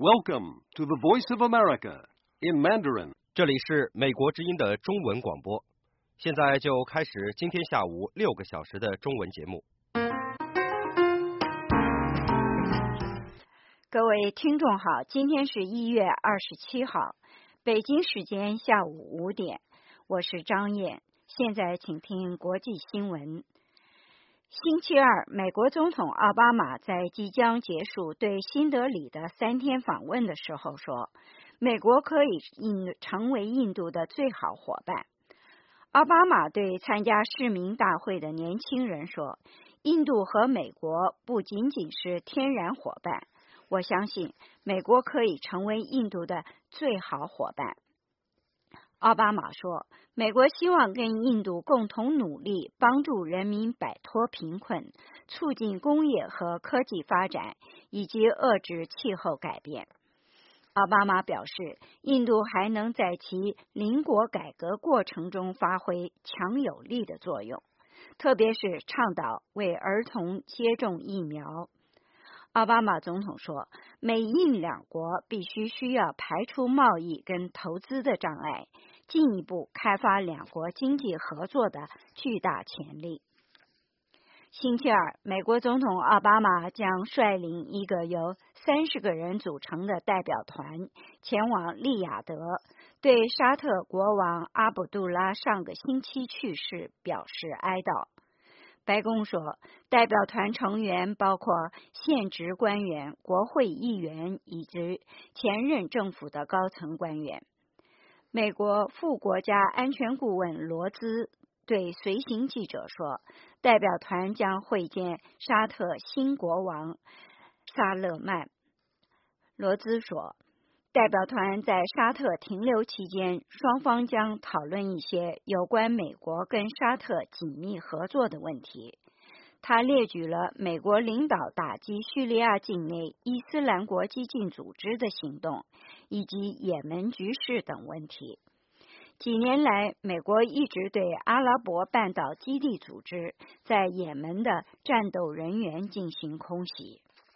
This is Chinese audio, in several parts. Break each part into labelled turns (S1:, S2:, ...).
S1: Welcome to the Voice of America in Mandarin.
S2: 这里是美国之音的中文广播，现在就开始今天下午6个小时的中文节目。
S3: 各位听众好，今天是1月27号，北京时间下午5点，我是张燕，现在请听国际新闻。星期二，美国总统奥巴马在即将结束对新德里的3天访问的时候说，美国可以成为印度的最好伙伴。奥巴马对参加市民大会的年轻人说，印度和美国不仅仅是天然伙伴，我相信美国可以成为印度的最好伙伴。奥巴马说，美国希望跟印度共同努力，帮助人民摆脱贫困，促进工业和科技发展，以及遏制气候改变。奥巴马表示，印度还能在其邻国改革过程中发挥强有力的作用，特别是倡导为儿童接种疫苗。奥巴马总统说，美印两国需要排除贸易跟投资的障碍，进一步开发两国经济合作的巨大潜力。星期二，美国总统奥巴马将率领一个由30个人组成的代表团前往利雅得，对沙特国王阿卜杜拉上个星期去世表示哀悼。白宫说，代表团成员包括现职官员、国会议员以及前任政府的高层官员。美国副国家安全顾问罗兹对随行记者说，代表团将会见沙特新国王萨勒曼。罗兹说，代表团在沙特停留期间，双方将讨论一些有关美国跟沙特紧密合作的问题。他列举了美国领导打击叙利亚境内伊斯兰国激进组织的行动，以及也门局势等问题。几年来，美国一直对阿拉伯半岛基地组织在也门的战斗人员进行空袭。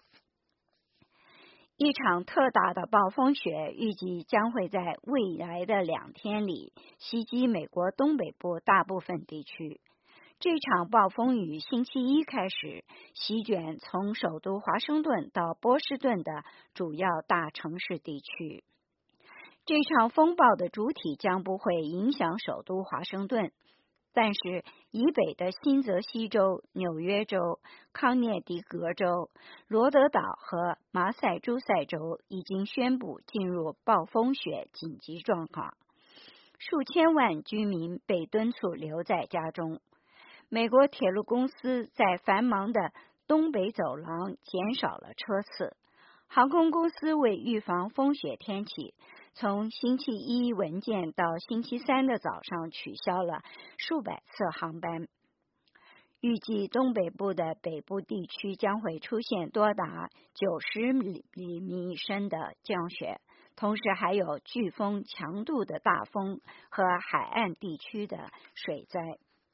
S3: 一场特大的暴风雪预计将会在未来的2天里袭击美国东北部大部分地区。这场暴风雨星期一开始席卷从首都华盛顿到波士顿的主要大城市地区。这场风暴的主体将不会影响首都华盛顿，但是以北的新泽西州、纽约州、康涅狄格州、罗德岛和马赛诸塞州已经宣布进入暴风雪紧急状况，数千万居民被敦促留在家中。美国铁路公司在繁忙的东北走廊减少了车次，航空公司为预防风雪天气，从星期一文件到星期三的早上取消了数百次航班。预计东北部的北部地区将会出现多达90厘米深的降雪，同时还有飓风强度的大风和海岸地区的水灾。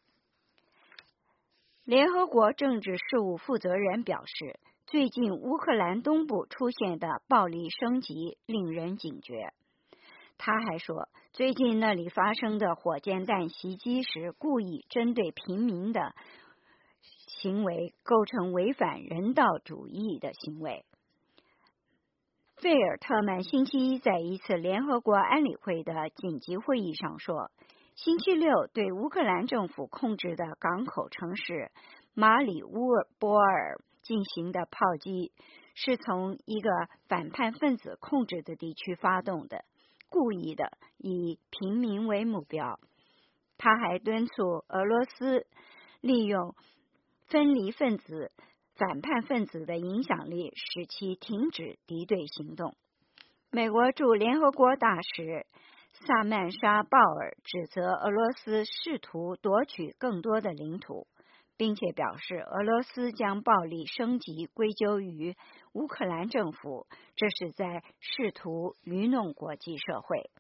S3: 联合国政治事务负责人表示，最近乌克兰东部出现的暴力升级令人警觉。他还说，最近那里发生的火箭弹袭击时故意针对平民的行为构成违反人道主义的行为。费尔特曼星期一在一次联合国安理会的紧急会议上说，星期六对乌克兰政府控制的港口城市马里乌波尔进行的炮击是从一个反叛分子控制的地区发动的，故意的以平民为目标。他还敦促俄罗斯利用分离分子、反叛分子的影响力，使其停止敌对行动。美国驻联合国大使萨曼莎·鲍尔指责俄罗斯试图夺取更多的领土，并且表示俄罗斯将暴力升级归咎于乌克兰政府，这是在试图愚弄国际社会。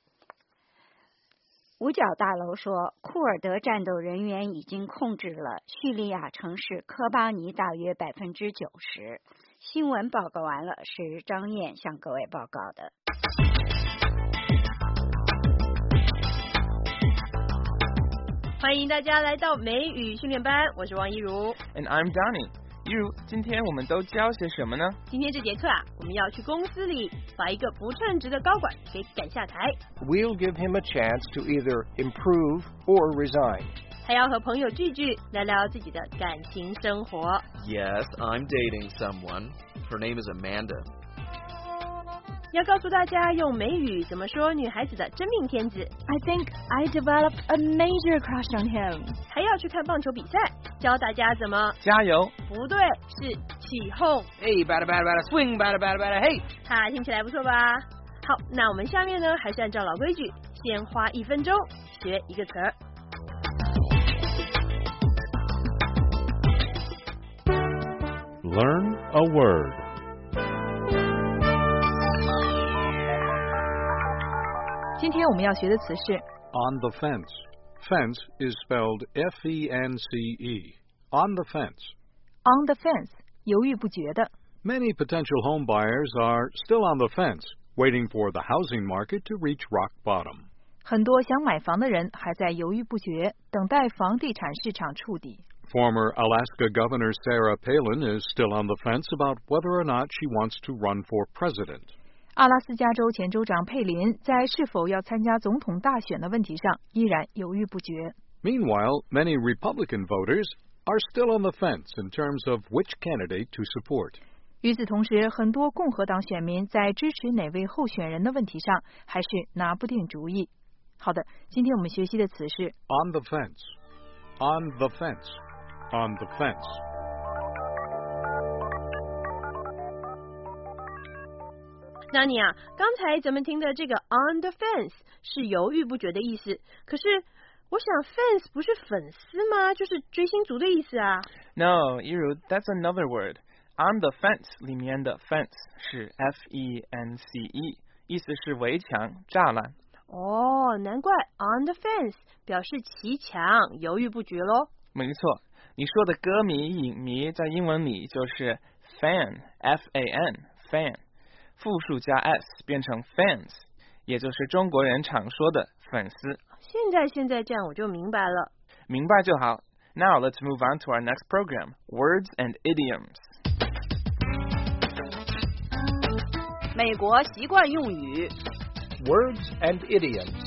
S3: 五角大楼说，库尔德战斗人员已经控制了叙利亚城市科巴尼大约90%， 新闻报告完了，是张燕向各位报告的。
S4: 欢迎大家来到美语训练班，我是王一如
S5: And I'm Donnie。 一如，今天我们都教些什么呢？
S4: 今天这节课啊，我们要去公司里把一个不称职的高管给赶下台。
S6: We'll give him a chance to either improve or resign.
S4: 还要和朋友聚聚，聊聊自己的感情生活。
S7: Yes, I'm dating someone. Her name is Amanda.
S4: 要告诉大家用美语怎么说女孩子的真命天子。
S8: I think I developed a major crush on him.
S4: 还要去看棒球比赛，教大家怎么
S5: 加油！
S4: 不对，是起哄。
S6: Hey, batter, batter, batter, swing, batter, batter, batter, hey!
S4: 哈，听起来不错吧？好，那我们下面呢，还是按照老规矩，先花1分钟学一个词儿。
S9: Learn a word.
S8: On
S9: the fence. Fence is spelled F-E-N-C-E. On the fence.
S8: On the fence, 犹豫不决的。
S9: Many potential home buyers are still on the fence, waiting for the housing market to reach rock bottom.
S8: 很多想买房的人还在犹豫不决，等待房地产市场触底。
S9: Former Alaska Governor Sarah Palin is still on the fence about whether or not she wants to run for president.
S8: 阿拉斯加州前州长佩林在是否要参加总统大选的问题上依然犹豫不决。
S9: Meanwhile, many Republican voters are still on the fence in terms of which candidate to support.
S8: 与此同时，很多共和党选民在支持哪位候选人的问题上还是拿不定主意。好的，今天我们学习的词是
S9: On the fence. On the fence. On the fence.
S4: 那你啊，刚才咱们听的这个 on the fence 是犹豫不决的意思，可是我想 fans 不是粉丝吗？就是追星族的意思啊。
S5: No, 一如 that's another word. On the fence 里面的 fence 是 F-E-N-C-E， 意思是围墙、栅栏。
S4: 哦，难怪 on the fence 表示骑墙，犹豫不决咯。
S5: 没错，你说的歌迷、影迷在英文里就是 fan, F-A-N, fan。复数加 s 变成 fans， 也就是中国人常说的粉丝。
S4: 现在这样我就明白了。
S5: 明白就好。Now let's move on to our next program, words and idioms.
S4: 美国习惯用语
S6: Words and idioms.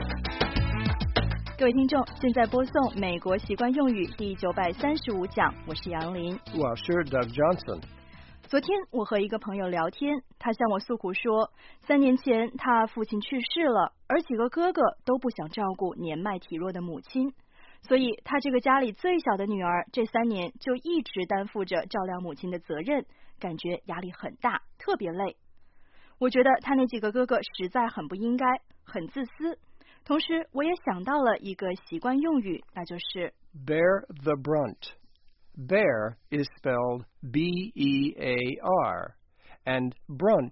S8: 各位听众，现在播送美国习惯用语第935讲，我是杨林。
S6: 我是 Doug Johnson.
S8: 昨天我和一个朋友聊天，他向我诉苦说，3年前他父亲去世了，而几个哥哥都不想照顾年迈体弱的母亲，所以他这个家里最小的女儿这3年就一直担负着照料母亲的责任，感觉压力很大，特别累。我觉得他那几个哥哥实在很不应该，很自私。同时我也想到了一个习惯用语，那就是
S6: Bear the brunt.Bear is spelled B-E-A-R, and brunt,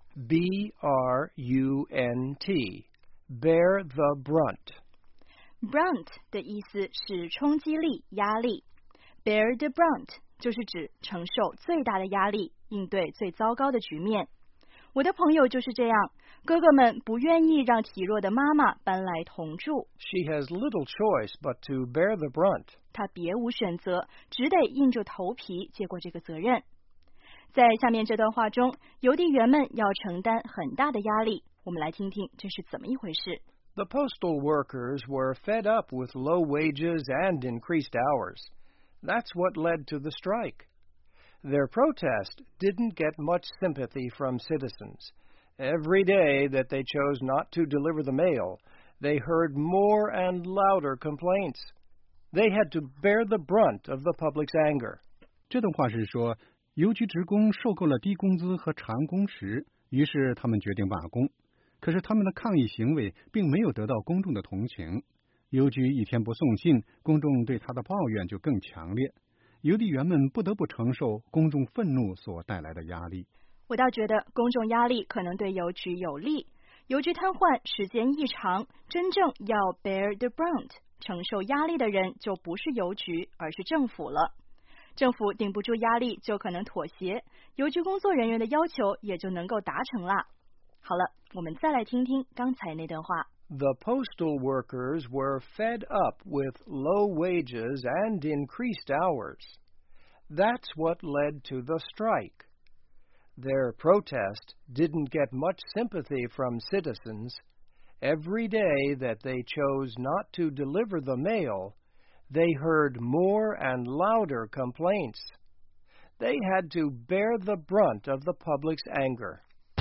S6: B-R-U-N-T. Bear the brunt.
S8: Brunt 的意思是冲击力、压力。Bear the brunt 就是指承受最大的压力，应对最糟糕的局面。我的朋友就是这样，哥哥们不愿意让体弱的妈妈搬来同住。
S6: She has little choice but to bear the brunt.
S8: 他别无选择，只得硬着头皮接过这个责任。在下面这段话中，邮递员们要承担很大的压力，我们来听听这是怎么一回事。
S6: The postal workers were fed up with low wages and increased hours. That's what led to the strike. Their protest didn't get much sympathy from citizens. Every day that they chose not to deliver the mail, they heard more and louder complaints.They had to bear the brunt of the public's anger.
S10: 这段话是说，邮局职工受够了低工资和长工时，于是他们决定罢工。可是他们的抗议行为并没有得到公众的同情。邮局一天不送信，公众对他的抱怨就更强烈。邮递员们不得不承受公众愤怒所带来的压力。
S8: 我倒觉得公众压力可能对邮局有利。邮局瘫痪时间一长，真正要 bear the brunt承受压力的人就不是邮局，而是政府了。 政府顶不住压力就可能妥协，邮局工作人员的要求也就能够达成了。好了，我们再来听听刚才那段话。
S6: The postal workers were fed up with low wages and increased hours. That's what led to the strike. Their protest didn't get much sympathy from citizens. Every day that they chose not to deliver the mail, they heard more and louder complaints. They had to bear the brunt of the public's anger.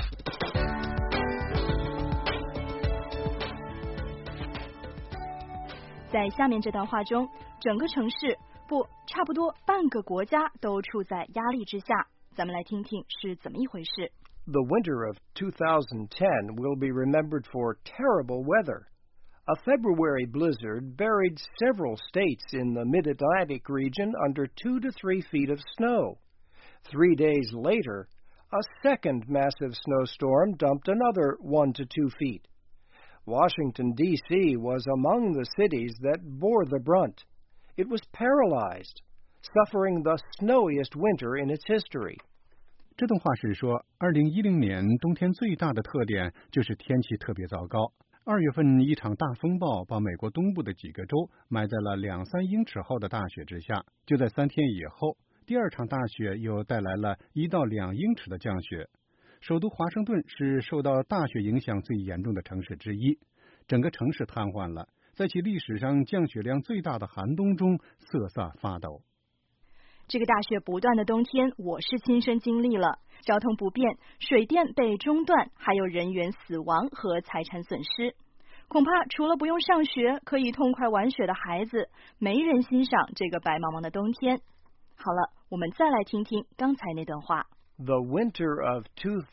S8: 在下面这段话中，整个城市差不多半个国家都处在压力之下。咱们来听听是怎么一回事。
S6: The winter of 2010 will be remembered for terrible weather. A February blizzard buried several states in the mid-Atlantic region under 2 to 3 feet of snow. 3 days later, a second massive snowstorm dumped another 1 to 2 feet. Washington, D.C. was among the cities that bore the brunt. It was paralyzed, suffering the snowiest winter in its history.
S10: 这段话是说，2010年冬天最大的特点就是天气特别糟糕。2月份一场大风暴把美国东部的几个州埋在了2-3英尺厚的大雪之下。就在3天以后，第二场大雪又带来了1到2英尺的降雪。首都华盛顿是受到大雪影响最严重的城市之一，整个城市瘫痪了，在其历史上降雪量最大的寒冬中瑟瑟发抖。
S8: 这个大雪不断的冬天，我是亲身经历了，交通不便，水电被中断，还有人员死亡和财产损失。恐怕除了不用上学，可以痛快玩雪的孩子，没人欣赏这个白茫茫的冬天。好了，我们再来听听刚才那段话。
S6: The winter of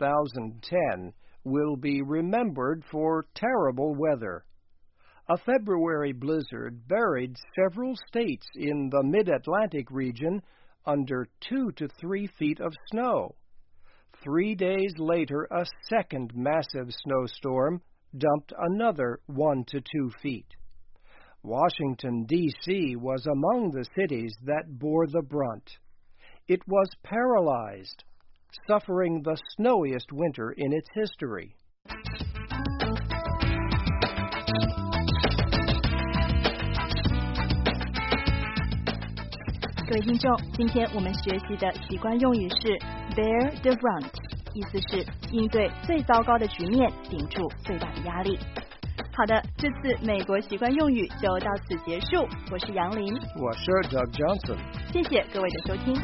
S6: 2010 will be remembered for terrible weather. A February blizzard buried several states in the mid-Atlantic region under 2 to 3 feet of snow. 3 days later, a second massive snowstorm dumped another 1 to 2 feet. Washington, D.C. was among the cities that bore the brunt. It was paralyzed, suffering the snowiest winter in its history.
S8: 各位听众，今天我们学习的习惯用语是 bear the brunt， 意思是应对最糟糕的局面，顶住最大的压力。好的，这次美国习惯用语就到此结束。我是杨林，
S6: 我是 Doug Johnson，
S8: 谢谢各位的收听。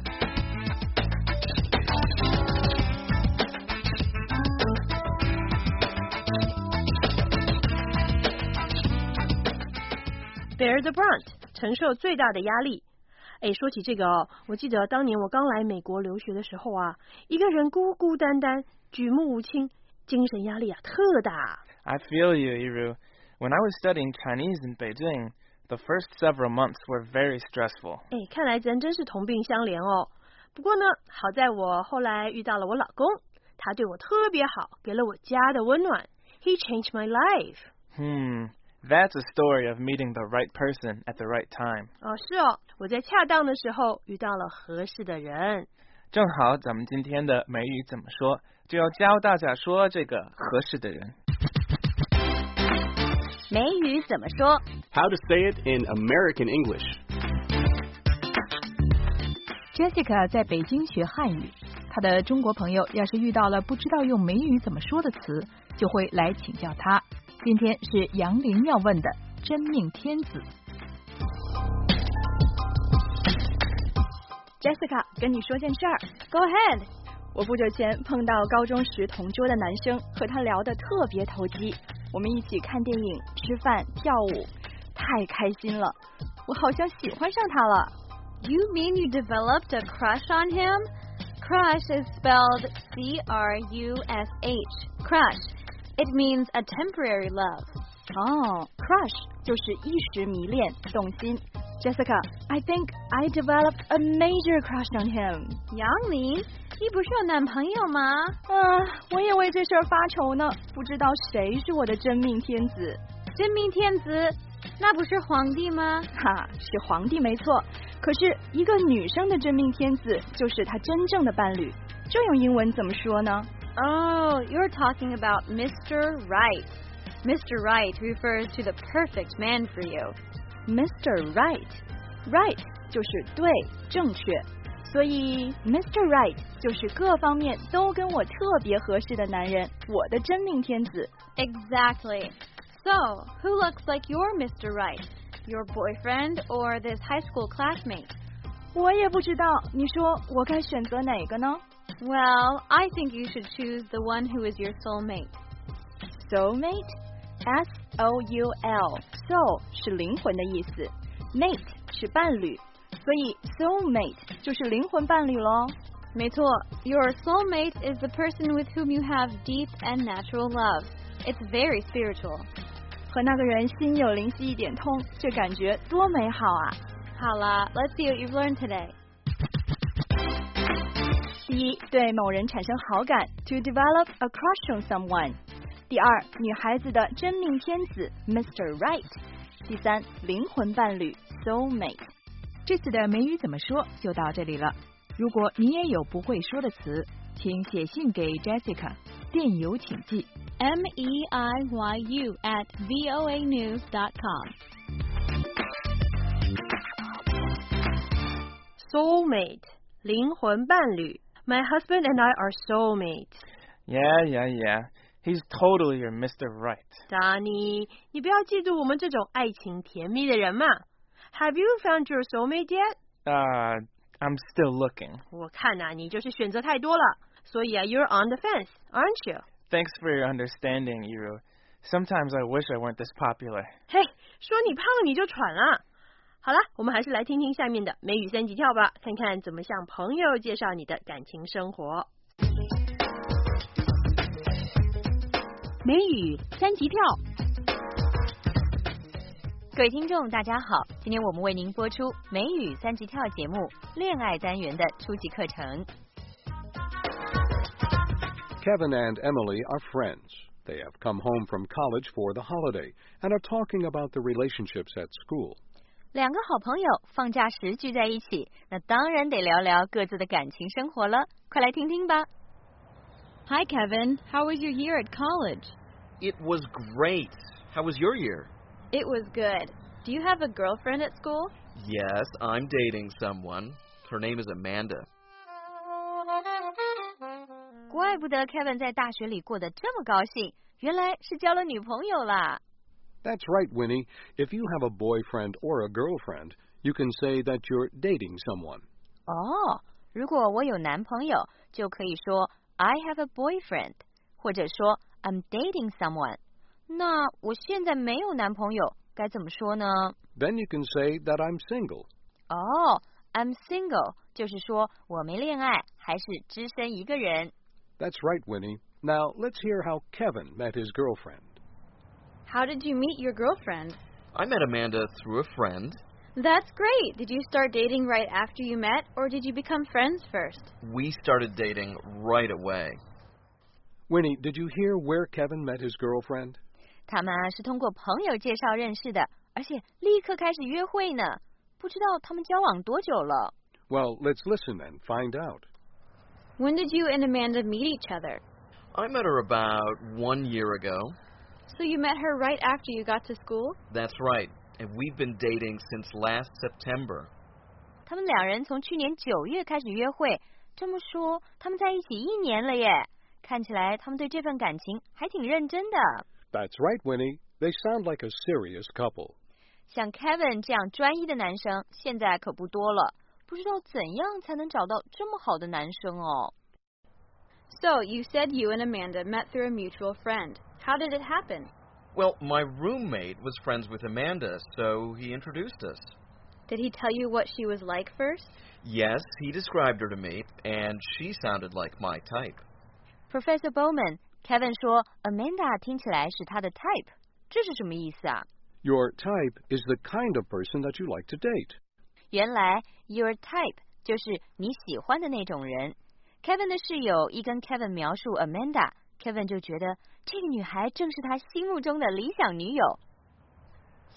S4: Bear the brunt， 承受最大的压力。说起这个我记得当年我刚来美国留学的时候啊，一个人孤孤单单，举目无亲，精神压力特大。
S5: I feel you, Yiru. When I was studying Chinese in Beijing, the first several months were very stressful.
S4: 看来咱真是同病相怜哦。不过呢，好在我后来遇到了我老公，他对我特别好，给了我家的温暖。He changed my life.
S5: That's a story of meeting the right person at the right time.
S4: 是哦，我在恰当的时候遇到了合适的人。
S5: 正好咱们今天的美语怎么说，就要教大家说这个合适的人。
S3: 美语怎么说
S11: ？How to say it in American English.
S12: Jessica 在北京学汉语，她的中国朋友要是遇到了不知道用美语怎么说的词，就会来请教她。今天是杨林要问的真命天子。
S8: Jessica 跟你说件事儿 ，Go ahead。我不久前碰到高中时同桌的男生，和他聊得特别投机。我们一起看电影、吃饭、跳舞，太开心了。我好像喜欢上他了。
S13: You mean you developed a crush on him? Crush is spelled C-R-U-S-H. Crush. It means a temporary love.
S8: Crush 就是一时迷恋、动心。Jessica, I think I developed a major crush on him.
S13: 杨林，你不是有男朋友吗？
S8: 我也为这事儿发愁呢，不知道谁是我的真命天子。
S13: 真命天子那不是皇帝吗？
S8: 哈，是皇帝没错。可是一个女生的真命天子就是她真正的伴侣，这用英文怎么说呢？
S13: Oh, you're talking about Mr. Right. Mr. Right refers to the perfect man for you.
S8: Mr. Right. Right 就是对，正确。所以 Mr. Right 就是各方面都跟我特别合适的男人，我的真命天子。
S13: Exactly. So, who looks like your Mr. Right? Your boyfriend or this high school classmate?
S8: 我也不知道，你说我该选择哪个呢？
S13: Well, I think you should choose the one who is your soulmate.
S8: Soulmate? S-O-U-L. Soul 是灵魂的意思， mate 是伴侣，所以 soulmate 就是灵魂伴侣咯。
S13: 没错， your soulmate is the person with whom you have deep and natural love. It's very spiritual.
S8: 和那个人心有灵犀一点通，这感觉多美好啊！
S13: 好了， let's see what you've learned today.
S8: 第一，对某人产生好感 to develop a crush on someone。第二，女孩子的真命天子 Mr. Right。第三，灵魂伴侣 soulmate。
S12: 这次的美语怎么说就到这里了。如果你也有不会说的词，请写信给 Jessica， 电邮请寄
S13: meiyu@voanews.com。
S4: Soulmate 灵魂伴侣。My husband and I are soulmates.
S5: Yeah. He's totally your Mr. Right.
S4: Donnie, 你不要嫉妒我们这种爱情甜蜜的人嘛。Have you found your soulmate yet?
S5: I'm still looking.
S4: 我看啊，你就是选择太多了，所以啊 you're on the fence, aren't you?
S5: Thanks for your understanding, Iru. Sometimes I wish I weren't this popular.
S4: 嘿，说你胖你就喘了。好了，我们还是来听听下面的美语三级跳吧，看看怎么向朋友介绍你的感情生活。
S12: 美语三级跳。
S14: 各位听众大家好，今天我们为您播出美语三级跳节目恋爱单元的初级课程。
S1: Kevin and Emily are friends. They have come home from college for the holiday and are talking about the relationships at school.
S14: 两个好朋友放假时聚在一起，那当然得聊聊各自的感情生活了。快来听听吧。
S13: Hi, Kevin. How was your year at college?
S7: It was great. How was your year?
S13: It was good. Do you have a girlfriend at school?
S7: Yes, I'm dating someone. Her name is Amanda.
S14: 怪不得 Kevin 在大学里过得这么高兴，原来是交了女朋友啦。
S1: That's right, Winnie. If you have a boyfriend or a girlfriend, you can say that you're dating someone.
S14: 哦，如果我有男朋友，就可以说 I have a boyfriend， 或者说 I'm dating someone。那我现在没有男朋友，该怎么说呢？
S1: Then you can say that I'm single.
S14: 哦 ，I'm single， 就是说我没恋爱，还是只身一个人。
S1: That's right, Winnie. Now, let's hear how Kevin met his girlfriend.
S13: How did you meet your girlfriend?
S7: I met Amanda through a friend.
S13: That's great. Did you start dating right after you met, or did you become friends first?
S7: We started dating right away.
S1: Winnie, did you hear where Kevin met his girlfriend?
S14: 他们是通过朋友介绍认识的，而且立刻开始约会呢。不知道他们交往多久了。
S1: Well, let's listen and find out.
S13: When did you and Amanda meet each other?
S7: I met her about 1 year ago.
S13: So you met her right after you got to school?
S7: That's right. And we've been dating since last September.
S14: 他们两人从去年9月开始约会，这么说，他们在一起1年了耶。看起来他们对这份感情还挺认真的。
S1: That's right, Winnie. They sound like a serious couple.
S14: 像 Kevin 这样专一的男生，现在可不多了。不知道怎样才能找到这么好的男生哦。
S13: So, you said you and Amanda met through a mutual friend. How did it happen?
S7: Well, my roommate was friends with Amanda, so he introduced us.
S13: Did he tell you what she was like first?
S7: Yes, he described her to me, and she sounded like my type.
S14: Professor Bowman, Kevin 说 Amanda 听起来是他的 type， 这是什么意思啊？
S1: Your type is the kind of person that you like to date.
S14: 原来 your type 就是你喜欢的那种人。Kevin 的室友一跟 Kevin 描述 Amanda，Kevin 就觉得这个女孩正是他心目中的理想女友。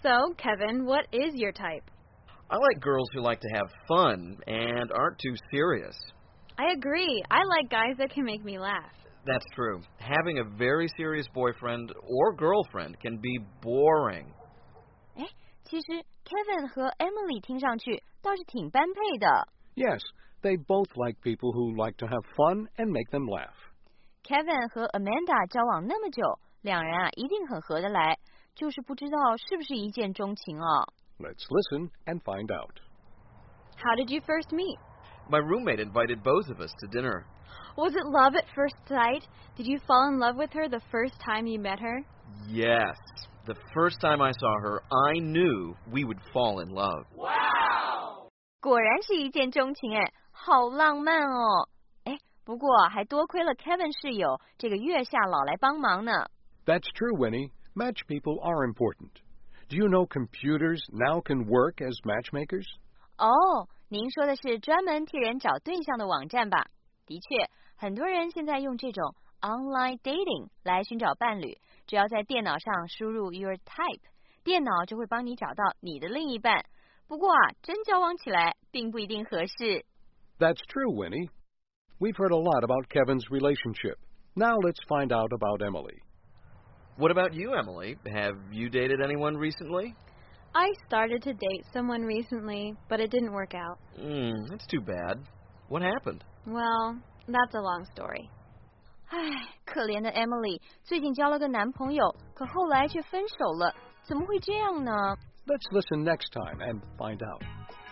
S13: So, Kevin, what is your type?
S7: I like girls who like to have fun and aren't too serious.
S13: I agree. I like guys that can make me laugh.
S7: That's true. Having a very serious boyfriend or girlfriend can be boring.
S14: 哎，其实 Kevin 和 Emily 听上去倒是挺般配的。
S1: Yes, they both like people who like to have fun and make them laugh.
S14: Kevin 和 Amanda 交往那么久，两人啊一定很合得来，就是不知道是不是一见钟情哦。
S1: Let's listen and find out.
S13: How did you first meet?
S7: My roommate invited both of us to dinner.
S13: Was it love at first sight? Did you fall in love with her the first time you met her?
S7: Yes. The first time I saw her, I knew we would fall in love.
S14: Wow! 果然是一见钟情哎，好浪漫哦。哎，不过还多亏了 Kevin 室友这个月下老来帮忙呢。
S1: That's true, Winnie. Match people are important. Do you know computers now can work as matchmakers?
S14: 哦，您说的是专门替人找对象的网站吧？的确，很多人现在用这种 online dating 来寻找伴侣，只要在电脑上输入 your type， 电脑就会帮你找到你的另一半。不过啊，真交往起来并不一定合适。
S1: That's true, Winnie. We've heard a lot about Kevin's relationship. Now let's find out about Emily.
S7: What about you, Emily? Have you dated anyone recently?
S13: I started to date someone recently, but it didn't work out.
S7: That's too bad. What happened?
S13: Well, that's a long story.
S14: 唉，可怜的 Emily 最近交了个男朋友，可后来却分手了，怎么会这样呢？
S1: Let's listen next time and find out.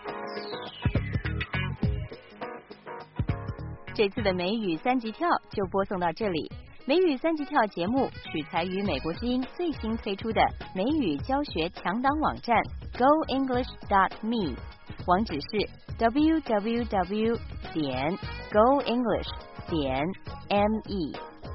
S14: 这次的美语三级跳就播送到这里。美语三级跳节目取材于美国之音最新推出的美语教学强档网站 GoEnglish.me， 网址是 www.goenglish.me。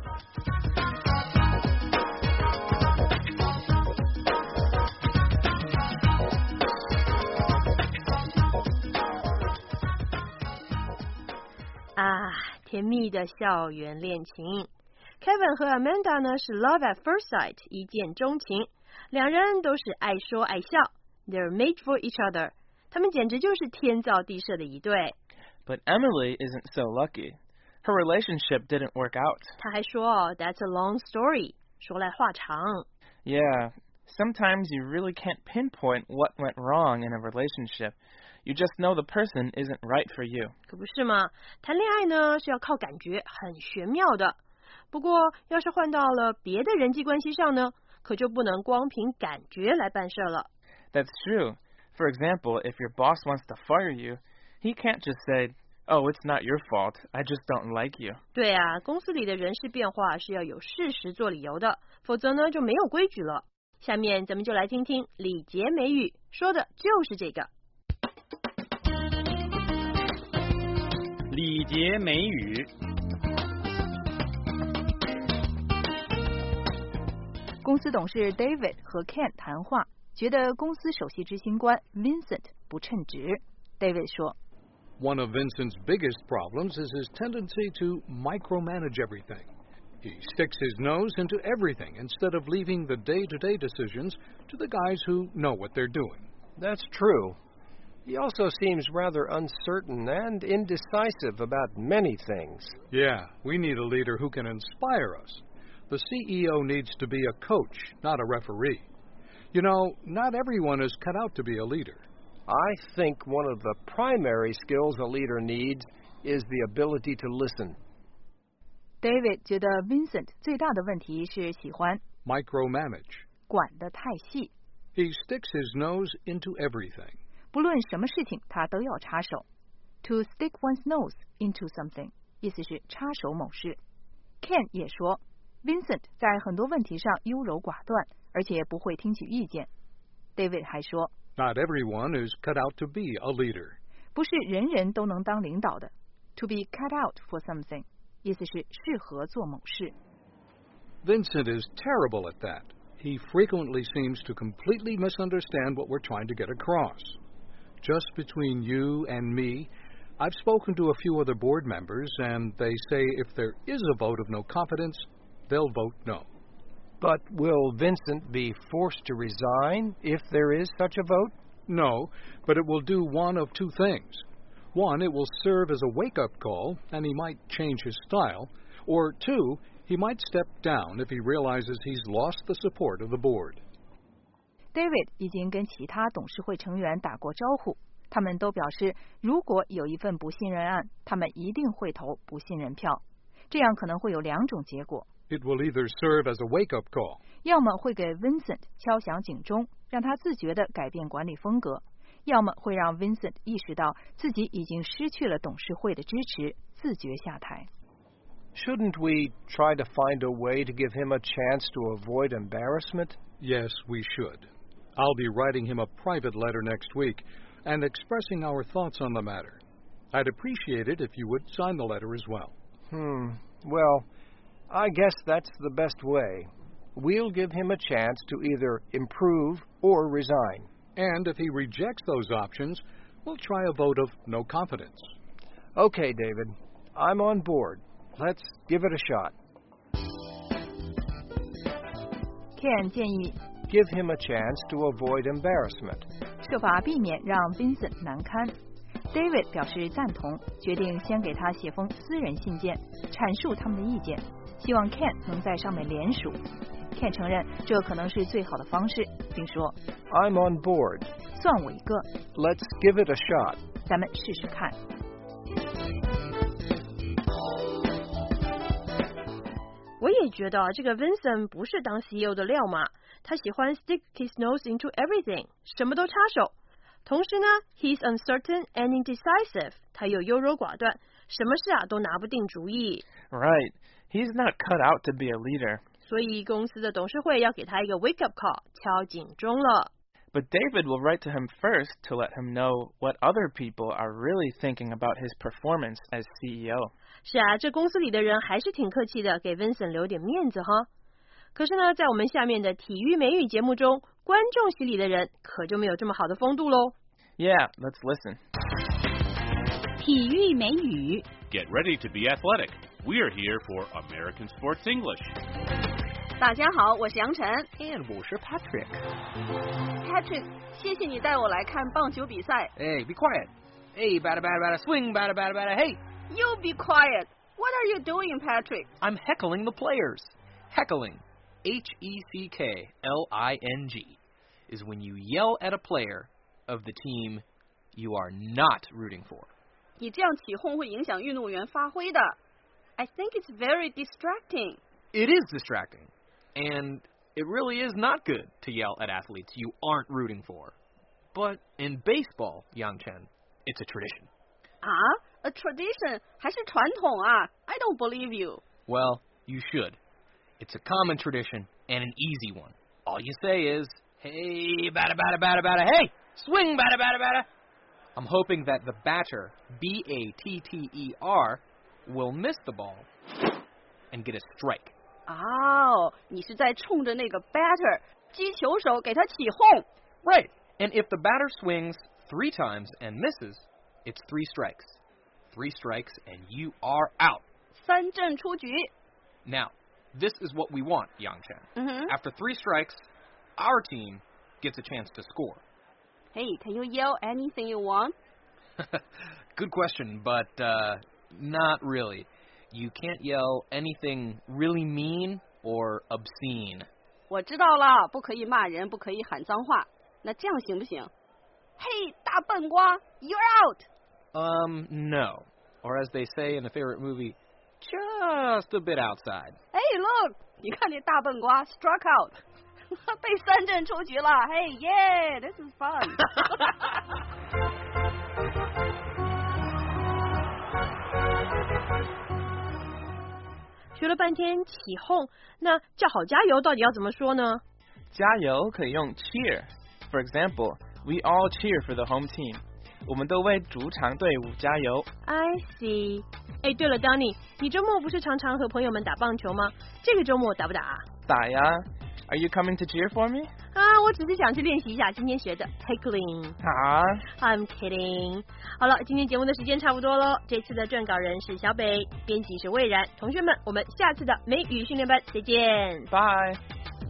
S4: 啊，甜蜜的校园恋情。Kevin 和 Amanda 呢是 love at first sight， 一见钟情，两人都是爱说爱笑 ，they're made for each other， 他们简直就是天造地设的一对。
S5: But Emily isn't so lucky. Her relationship didn't work out.
S4: 他还说 That's a long story， 说来话长。
S5: Yeah, sometimes you really can't pinpoint what went wrong in a relationship. You just know the person isn't right for you.
S4: 可不是吗？谈恋爱呢是要靠感觉，很玄妙的。不过，要是换到了别的人际关系上呢，可就不能光凭感觉来办事了。
S5: That's true. For example, if your boss wants to fire you, he can't just say, "Oh, it's not your fault. I just don't like you."
S4: 对啊，公司里的人事变化是要有事实做理由的，否则呢就没有规矩了。下面咱们就来听听礼节美语，说的就是这个。
S10: 礼节美语。
S12: 公司董事 David 和 Ken 谈话，觉得公司首席执行官 Vincent 不称职。David 说
S1: One of Vincent's biggest problems is his tendency to micromanage everything. He sticks his nose into everything instead of leaving the day-to-day decisions to the guys who know what they're doing.
S6: That's true. He also seems rather uncertain and indecisive about many things.
S1: Yeah, we need a leader who can inspire us. The CEO needs to be a coach, not a referee. You know, not everyone is cut out to be a leader.
S6: I think one of the primary skills a leader needs is the ability to listen.
S12: David 觉得 Vincent 最大的问题是喜欢
S1: micromanage.
S12: 管得太细。
S1: He sticks his nose into everything.
S12: 不论什么事情他都要插手。To stick one's nose into something 意思是插手某事。Ken 也说 Vincent 在很多问题上优柔寡断，而且不会听取意见。David 还说
S1: Not everyone is cut out to be a leader.
S12: 不是人人都能当领导的。To be cut out for something 意思是适合做某事。
S1: Vincent is terrible at that. He frequently seems to completely misunderstand what we're trying to get across. Just between you and me, I've spoken to a few other board members, and they say if there is a vote of no confidence, they'll vote no.
S6: But will Vincent be forced to resign if there is such a vote?
S1: No, but it will do one of two things. One, it will serve as a wake-up call, and he might change his style. Or two, he might step down if he realizes he's lost the support of the board.
S12: David 已经跟其他董事会成员打过招呼，他们都表示，如果有一份不信任案，他们一定会投不信任票。这样可能会有两种结果。
S1: It will either serve as a wake-up call.
S12: 要么会给 Vincent 敲响警钟，让他自觉地改变管理风格；要么会让 Vincent 意识到自己已经失去了董事会的支持，自觉下台。
S6: Shouldn't we try to find a way to give him a chance to avoid embarrassment?
S1: Yes, we should. I'll be writing him a private letter next week and expressing our thoughts on the matter. I'd appreciate it if you would sign the letter as well.
S6: Well, I guess that's the best way. We'll give him a chance to either improve or resign.
S1: And if he rejects those options, we'll try a vote of no confidence.
S6: Okay, David. I'm on board. Let's give it a shot.
S12: Ken 建议
S6: Give him a chance to avoid embarrassment.
S12: 设法避免让 Vincent 难堪。David 表示赞同，决定先给他写封私人信件，阐述他们的意见，希望 Ken 能在上面联署。Ken 承认这可能是最好的方式，并说
S6: I'm on board.
S12: 算我一个。
S6: Let's give it a shot.
S12: 咱们试试看。
S4: 我也觉得这个 Vincent 不是当 CEO 的料嘛，他喜欢 stick his nose into everything， 什么都插手。同时呢 ，he's uncertain and indecisive， 他又优柔寡断，什么事啊都拿不定主意。
S5: Right, he's not cut out to be a leader.
S4: 所以公司的董事会要给他一个 wake up call， 敲警钟了。
S5: But David will write to him first to let him know what other people are really thinking about his performance as CEO.
S4: 是啊，这公司里的人还是挺客气的，给 Vincent 留点面子哈。可是呢，在我们下面的体育美语节目中，观众席里的人可就没有这么好的风度喽。
S5: Yeah, let's listen.
S3: 体育美语
S15: Get ready to be athletic. We're here for American Sports English.
S16: 大家好，我是杨晨
S17: And 我是 Patrick.
S16: Patrick， 谢谢你带我来看棒球比赛。
S17: Hey, be quiet. Hey, batter, batter, batter, swing, batter, batter, batter, hey.
S16: You be quiet. What are you doing, Patrick?
S17: I'm heckling the players. Heckling, Heckling, is when you yell at a player of the team you are not rooting for.
S16: 你这样起哄会影响运动员发挥的。I think it's very distracting.
S17: It is distracting. And it really is not good to yell at athletes you aren't rooting for. But in baseball, Yang Chen, it's a tradition.
S16: A tradition 还是传统啊 I don't believe you.
S17: Well, you should. It's a common tradition and an easy one. All you say is, hey, batter, batter, batter, batter, hey, swing, batter, batter, batter. I'm hoping that the batter, B-A-T-T-E-R, will miss the ball and get a strike.
S16: 你是在冲着那个 batter 击球手给他起哄。
S17: Right. And if the batter swings 3 times and misses, it's 3 strikes. 3 strikes and you are out.
S16: 3振出局。
S17: Now, this is what we want, Yang Chen. After 3 strikes, our team gets a chance to score.
S16: Hey, can you yell anything you want?
S17: Good question, but not really. You can't yell anything really mean or obscene.
S16: 我知道了，不可以骂人，不可以喊脏话。那这样行不行？ Hey, 大笨瓜 you're out.
S17: No. Or as they say in a favorite movie, just a bit outside.
S16: Hey, look, 你看这大笨瓜 struck out. 被3振出局了。Hey, yeah, this is fun.
S4: 学了半天起哄，那叫好加油到底要怎么说呢？
S5: 加油可以用 cheer. For example, we all cheer for the home team. 我们都为主场队伍加油。
S4: I see. 哎，对了 ，Donny， 你周末不是常常和朋友们打棒球吗？这个周末打不打啊？
S5: 打呀。Are you coming to cheer for me?
S4: 我只是想去练习一下今天学的 heckling. I'm kidding. 好了，今天节目的时间差不多了。这次的撰稿人是小北，编辑是魏然。同学们，我们下次的美语训练班再见。
S5: Bye.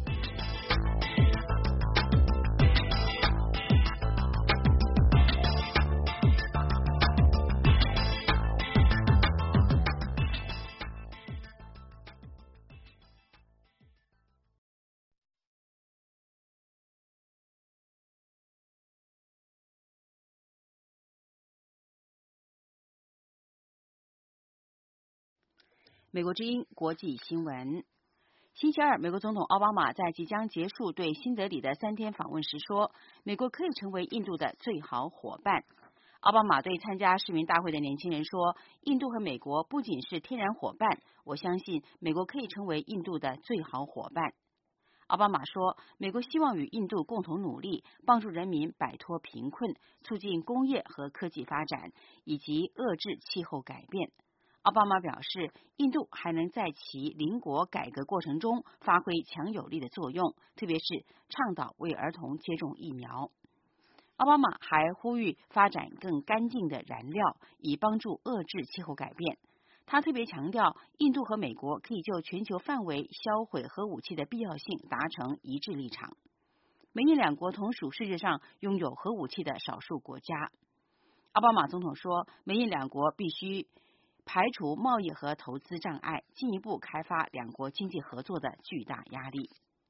S16: 美国之音国际新闻。星期二，美国总统奥巴马在即将结束对新德里的3天访问时说，美国可以成为印度的最好伙伴。奥巴马对参加市民大会的年轻人说，印度和美国不仅是天然伙伴，我相信美国可以成为印度的最好伙伴。奥巴马说，美国希望与印度共同努力，帮助人民摆脱贫困，促进工业和科技发展，以及遏制气候改变。奥巴马表示，印度还能在其邻国改革过程中发挥强有力的作用，特别是倡导为儿童接种疫苗。奥巴马还呼吁发展更干净的燃料，以帮助遏制气候改变。他特别强调，印度和美国可以就全球范围销毁核武器的必要性达成一致立场。美印两国同属世界上拥有核武器的少数国家。奥巴马总统说，美印两国必须排除贸易和投资障碍，进一步开发两国经济合作的巨大压力。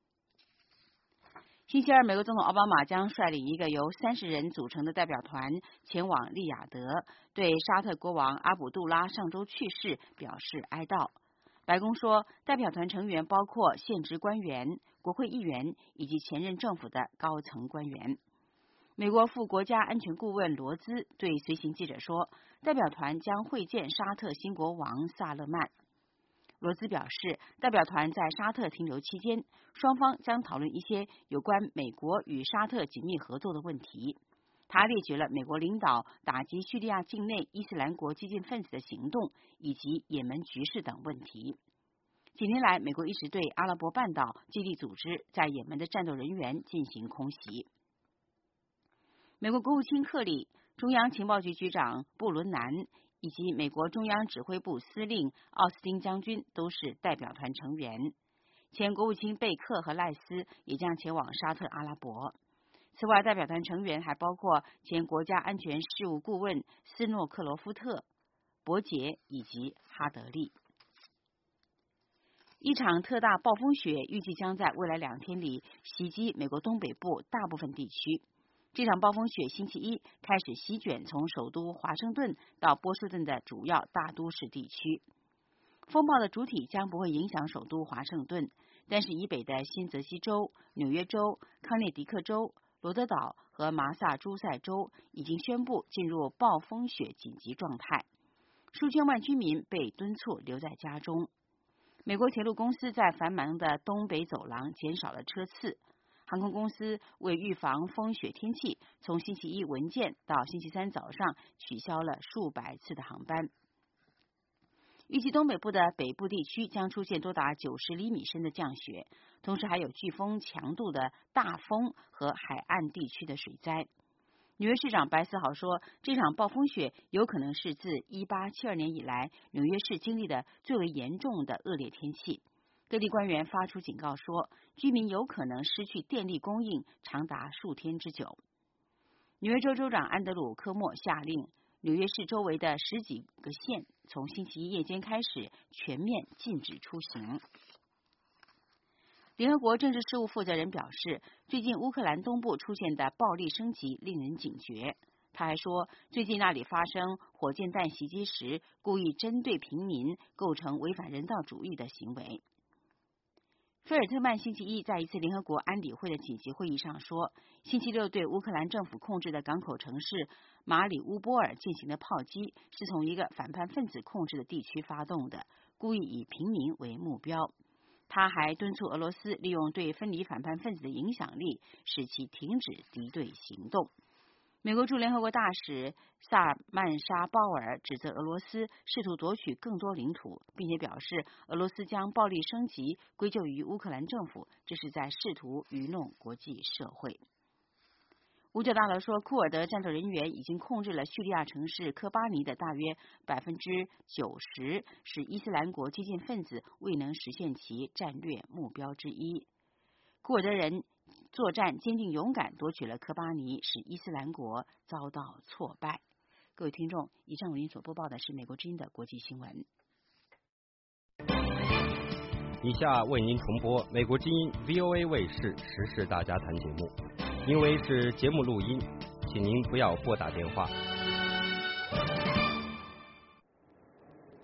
S16: 星期二，美国总统奥巴马将率领一个由30人组成的代表团前往利雅得，对沙特国王阿卜杜拉上周去世表示哀悼。白宫说，代表团成员包括现职官员、国会议员以及前任政府的高层官员。美国副国家安全顾问罗兹对随行记者说，代表团将会见沙特新国王萨勒曼。罗兹表示，代表团在沙特停留期间，双方将讨论一些有关美国与沙特紧密合作的问题。他列举了美国领导打击叙利亚境内伊斯兰国激进分子的行动，以及也门局势等问题。几年来，美国一直对阿拉伯半岛基地组织在也门的战斗人员进行空袭。美国国务卿克里、中央情报局局长布伦南以及美国中央指挥部司令奥斯汀将军都是代表团成员。前国务卿贝克和赖斯也将前往沙特阿拉伯。此外，代表团成员还包括前国家安全事务顾问斯诺克罗夫特、伯杰以及哈德利。一场特大暴风雪预计将在未来2天里袭击美国东北部大部分地区。这场暴风雪星期一开始席卷从首都华盛顿到波士顿的主要大都市地区。风暴的主体将不会影响首都华盛顿，但是以北的新泽西州、纽约州、康涅狄克州、罗德岛和麻萨诸塞州已经宣布进入暴风雪紧急状态，数千万居民被敦促留在家中。美国铁路公司在繁忙的东北走廊减少了车次。航空公司为预防风雪天气，从星期一文件到星期三早上取消了数百次的航班。预计东北部的北部地区将出现多达90厘米深的降雪，同时还有飓风强度的大风和海岸地区的水灾。纽约市长白思豪说，这场暴风雪有可能是自1872年以来纽约市经历的最为严重的恶劣天气。各地官员发出警告说，居民有可能失去电力供应长达数天之久。纽约州州长安德鲁·科莫下令，纽约市周围的10几个县从星期一夜间开始全面禁止出行。联合国政治事务负责人表示，最近乌克兰东部出现的暴力升级令人警觉。他还说，最近那里发生火箭弹袭击时，故意针对平民，构成违反人道主义的行为。菲尔特曼星期一在一次联合国安理会的紧急会议上说，星期六对乌克兰政府控制的港口城市马里乌波尔进行的炮击是从一个反叛分子控制的地区发动的，故意以平民为目标。他还敦促俄罗斯利用对分离反叛分子的影响力，使其停止敌对行动。美国驻联合国大使萨曼莎·鲍尔指责俄罗斯试图夺取更多领土，并且表示俄罗斯将暴力升级归咎于乌克兰政府，这是在试图愚弄国际社会。五角大楼说，库尔德战斗人员已经控制了叙利亚城市科巴尼的大约90%，使伊斯兰国激进分子未能实现其战略目标之一。库尔德人作战坚定勇敢，夺取了科巴尼，使伊斯兰国遭到挫败。各位听众，以上为您所播报的是美国之音的国际新闻。
S2: 以下为您重播美国之音 VOA 卫视时事大家谈节目，因为是节目录音，请您不要拨打电话。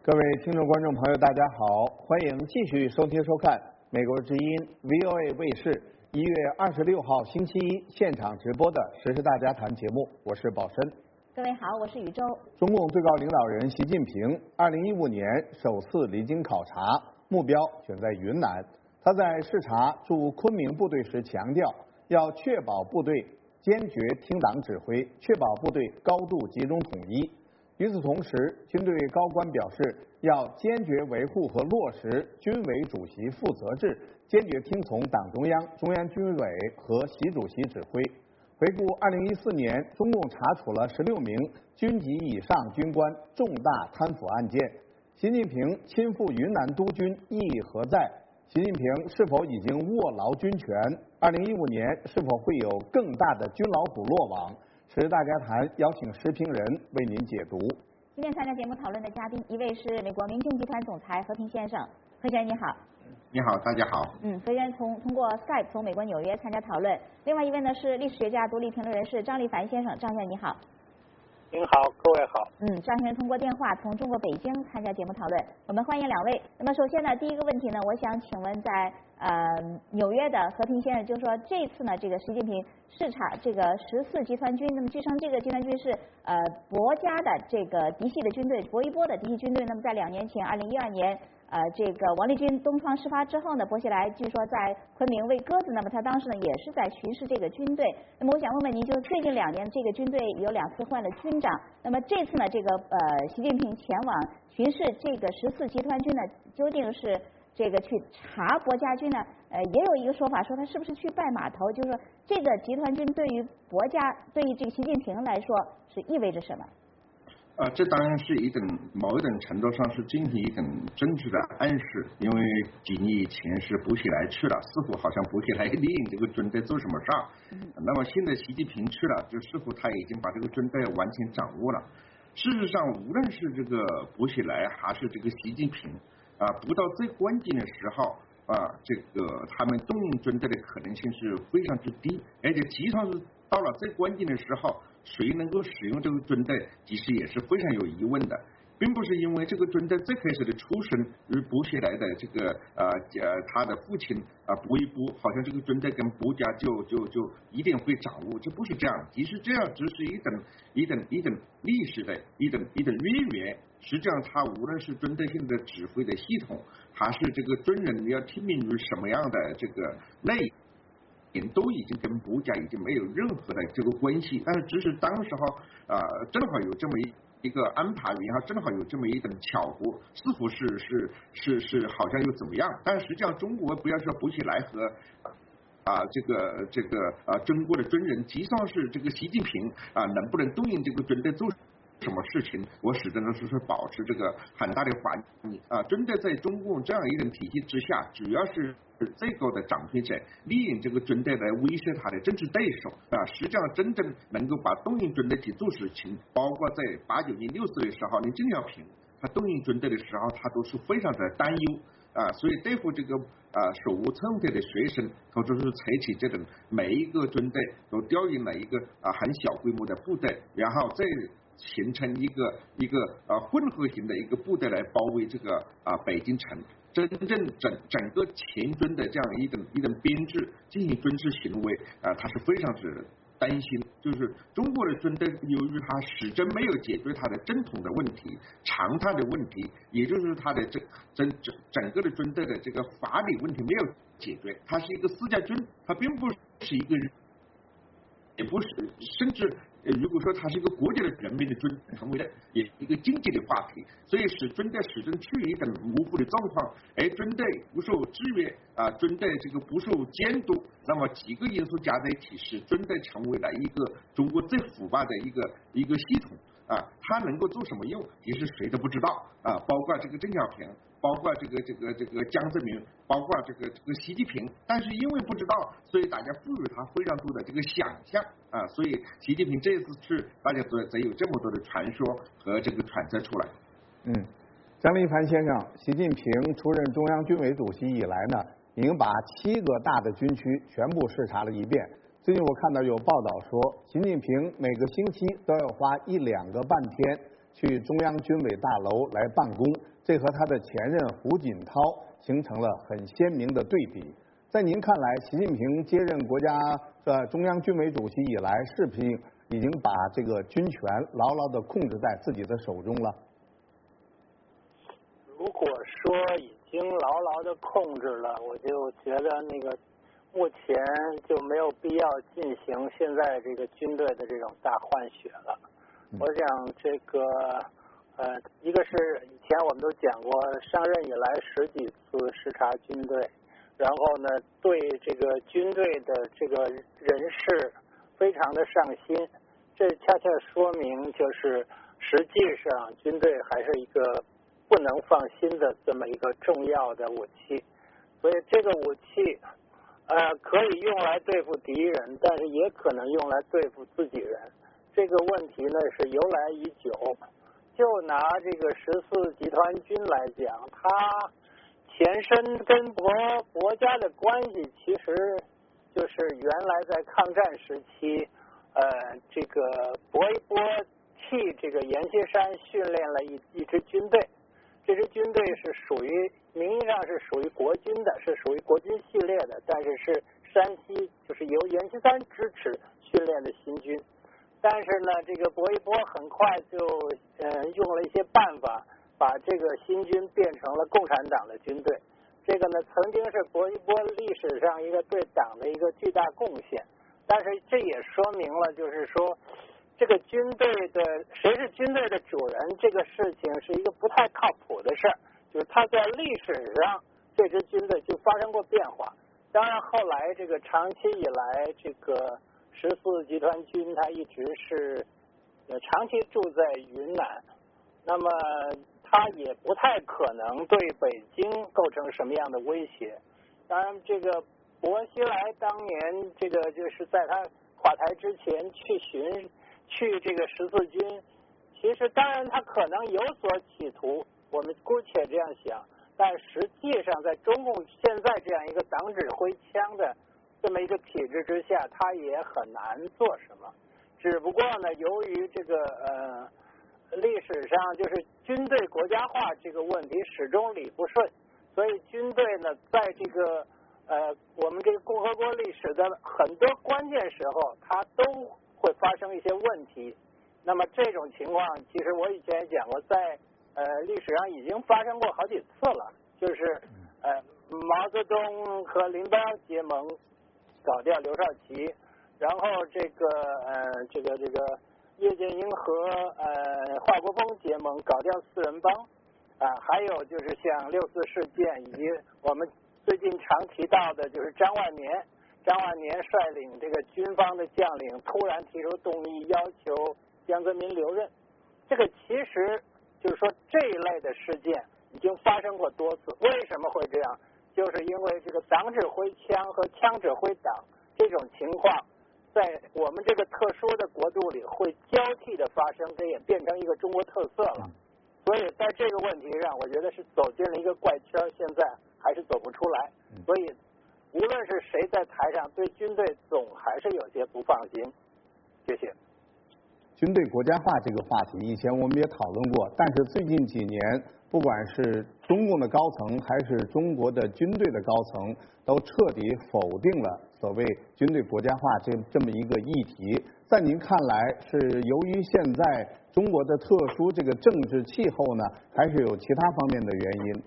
S18: 各位听众观众朋友，大家好，欢迎继续收听收看美国之音 VOA 卫视1月26号星期一现场直播的时事大家谈节目，我是宝生。
S19: 各位好，我是宇宙。
S18: 中共最高领导人习近平2015年首次离京考察，目标选在云南。他在视察驻昆明部队时强调，要确保部队坚决听党指挥，确保部队高度集中统一。与此同时，军队高官表示要坚决维护和落实军委主席负责制，坚决听从党中央、中央军委和习主席指挥。回顾2014年，中共查处了16名军级以上军官重大贪腐案件。习近平亲赴云南督军意义何在？习近平是否已经握牢军权？2015年是否会有更大的军老虎落网？时事大家谈邀请时评人为您解读。
S19: 今天参加节目讨论的嘉宾，一位是美国明镜集团总裁和平先生，何先生你好。
S20: 你好，大家好。
S19: 何先生通过 Skype 从美国纽约参加讨论。另外一位呢是历史学家、独立评论人士张立凡先生，张先生你好。
S21: 您好，各位好。
S19: 张先生通过电话从中国北京参加节目讨论，我们欢迎两位。那么首先呢，第一个问题呢，我想请问在纽约的和平先生，就是说这次呢，这个习近平视察这个14集团军，那么据称这个集团军是博家的这个嫡系的军队，薄一波的嫡系军队。那么在2年前，2012年。这个王立军东窗事发之后呢，薄熙来据说在昆明喂鸽子，那么他当时呢也是在巡视这个军队。那么我想问问您，就是最近2年这个军队有2次换了军长，那么这次呢，这个习近平前往巡视这个14集团军呢，究竟是这个去查薄家军呢？也有一个说法说他是不是去拜码头，就是说这个集团军对于薄家，对于这个习近平来说是意味着什么？
S20: 这当然是某一种程度上是进行一种政治的暗示，因为几年以前是薄熙来去了，似乎好像薄熙来领这个军队做什么事儿，那么现在习近平去了，就似乎他已经把这个军队完全掌握了。事实上，无论是这个薄熙来还是这个习近平不到最关键的时候这个他们动用军队的可能性是非常之低，而且即使是到了最关键的时候，谁能够使用这个军队，其实也是非常有疑问的，并不是因为这个军队最开始的出身与薄熙来的这个他的父亲薄一波，好像这个军队跟薄家就一定会掌握，这不是这样，即使这样，只是一种历史的一种渊源。实际上，他无论是军队性的指挥的系统，还是这个军人要听命于什么样的这个内容，都已经跟薄家已经没有任何的这个关系。但是只是当时候正好有这么一个安排，然后正好有这么一种巧合，似乎是好像又怎么样？但实际上，中国不要说薄熙来和这个中国的军人，即算是这个习近平能不能动用这个军队做什么事情，我始终是保持这个很大的怀疑军队在中共这样一种体系之下，主要是最高的掌权者利用这个军队来威慑他的政治对手实际上真正能够把动用军队去做事情，包括在89年6月的时候，你郑小平他动用军队的时候，他都是非常的担忧所以对付这个手无寸铁的学生，他就是采取这种每一个军队都调用了一个很小规模的部队，然后再形成一个混合型的一个部队来包围这个北京城，真正整个前军的这样一种编制进行军事行为他是非常之担心，就是中国的军队由于他始终没有解决他的正统的问题、常态的问题，也就是他的整个的军队的这个法理问题没有解决，他是一个私家军，他并不是一个人，也不是，甚至如果说它是一个国家的人民的军，成为了也一个经济的话题，所以使军队始终处于一种模糊的状况，而军队不受制约军队这个不受监督，那么几个因素加在一起，使军队成为了一个中国最腐败的一个系统它能够做什么用，其实谁都不知道包括这个郑小平，包括这个江泽民，包括这个习近平，但是因为不知道，所以大家赋予他非常多的这个想象所以习近平这次去，大家才有这么多的传说和这个揣测出来。
S18: 张立凡先生，习近平出任中央军委主席以来呢，已经把7个大的军区全部视察了一遍。最近我看到有报道说，习近平每个星期都要花1-2个半天去中央军委大楼来办公， 这和他的前任胡锦涛形成了很鲜明的对比。在您看来，习近平接任国家中央军委主席以来，是不是已经把这个军权牢牢地控制在自己的手中了？
S21: 如果说已经牢牢地控制了，我就觉得那个目前就没有必要进行现在这个军队的这种大换血了。我想这个一个是以前我们都讲过，上任以来10几次视察军队，然后呢对这个军队的这个人事非常的上心，这恰恰说明就是实际上军队还是一个不能放心的这么一个重要的武器。所以这个武器可以用来对付敌人，但是也可能用来对付自己人。这个问题呢是由来已久。就拿这个14集团军来讲，它前身跟国家的关系其实就是原来在抗战时期这个薄一波替这个阎锡山训练了一支军队，这支军队是属于名义上是属于国军的，是属于国军系列的，但是是山西就是由阎锡山支持训练的新军。但是呢，这个薄一波很快就用了一些办法，把这个新军变成了共产党的军队。这个呢，曾经是薄一波历史上一个对党的一个巨大贡献。但是这也说明了，就是说，这个军队的谁是军队的主人，这个事情是一个不太靠谱的事儿。就是他在历史上这支军队就发生过变化。当然后来这个长期以来这个14集团军它一直是长期住在云南，那么它也不太可能对北京构成什么样的威胁。当然这个薄熙来当年这个就是在他垮台之前去这个14军，其实当然他可能有所企图，我们姑且这样想，但实际上在中共现在这样一个党指挥枪的这么一个体制之下，他也很难做什么。只不过呢，由于这个历史上就是军队国家化这个问题始终理不顺，所以军队呢在这个我们这个共和国历史的很多关键时候，它都会发生一些问题。那么这种情况，其实我以前也讲过，在历史上已经发生过好几次了，就是毛泽东和林彪结盟搞掉刘少奇，然后这个叶剑英和华国锋结盟搞掉4人帮还有就是像6·4事件，以及我们最近常提到的就是张万年率领这个军方的将领突然提出动议，要求江泽民留任。这个其实就是说这一类的事件已经发生过多次。为什么会这样？就是因为这个党指挥枪和枪指挥党这种情况在我们这个特殊的国度里会交替的发生，这也变成一个中国特色了。所以在这个问题上，我觉得是走进了一个怪圈，现在还是走不出来。所以无论是谁在台上，对军队总还是有些不放心。谢谢。
S18: 军队国家化这个话题，以前我们也讨论过，但是最近几年，不管是中共的高层还是中国的军队的高层，都彻底否定了所谓军队国家化这么一个议题。在您看来，是由于现在中国的特殊这个政治气候呢，还是有其他方面的原因？